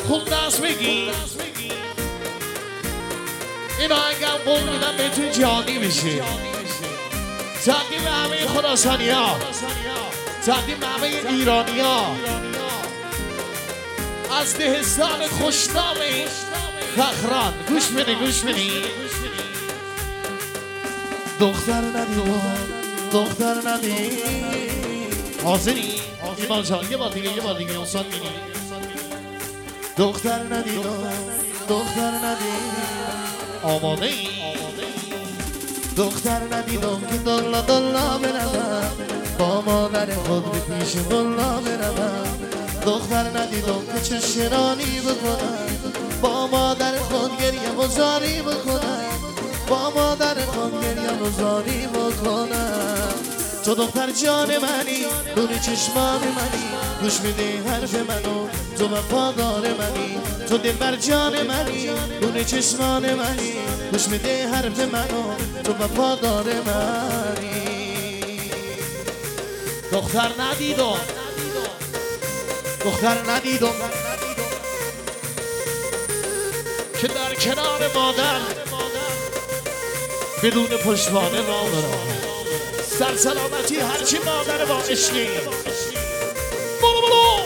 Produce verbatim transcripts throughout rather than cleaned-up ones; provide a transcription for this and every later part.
خوب دست بگی اینا اگر قول میدن بهتون جهانی بشه. تقدیم به همه خراسانی ها، تقدیم به همه ایرانی ها از دهستان خوشنام فخران. گوش بده گوش بده. دختر ندید دختر ندید حاضری؟ ایمان جان یه بار دیگه یه بار دیگه اصلا میگی دختر ندید دختر ندید آماده ای؟ دختر ندیدم که دلا دلا بروم با مادر خود به پیش دلا بروم. دختر ندیدم که چه شرانی بکنم با مادر خود گریه و زاری بکنم با مادر خود گریه و زاری بکنم. تو دختر جان منی نور چشمان منی گوش میدی حرف منو تو وفادار منی. تو دلبر جان منی نور چشمان منی گوش میدی حرف منو تو وفادار منی. دختر ندیدم دختر ندیدم که در کنار مادر بدون پشتوانه را برم. سرسلامتی هرچی مادر با عشقی. برو برو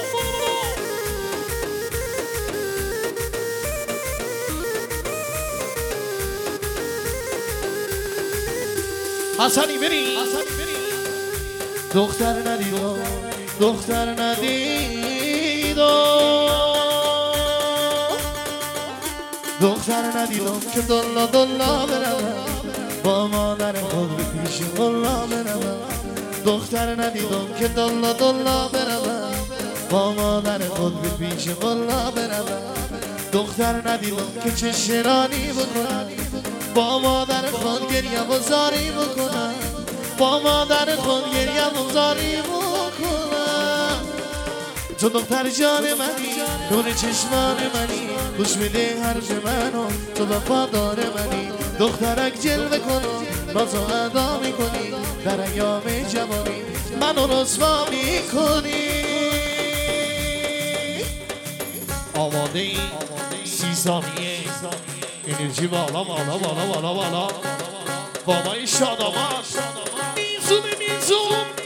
حسنی بری. دختر ندیدم دختر ندیدم دختر ندیدم که دلا دلا برم با مادر خود به پیش دلا برم. دختر ندیدم که دلا دلا برم با مادر خود به پیش دلا برم. دختر ندیدم که چه شرانی بکنم با مادر خود گریه و زاری بکنم با مادر خود گریه و زاری بکنم. تو دختر جان منی نور چشمان منی گوش میده حرف منو تو وفادار منی. دخترک جلوه کنم نازو ادا میکنی در ایام جوانی منو رسوا میکنی. آماده ای؟ سی ثانیه انرژی بالا بالا بالا بالا بالا بابای شاداباد میزونه میزون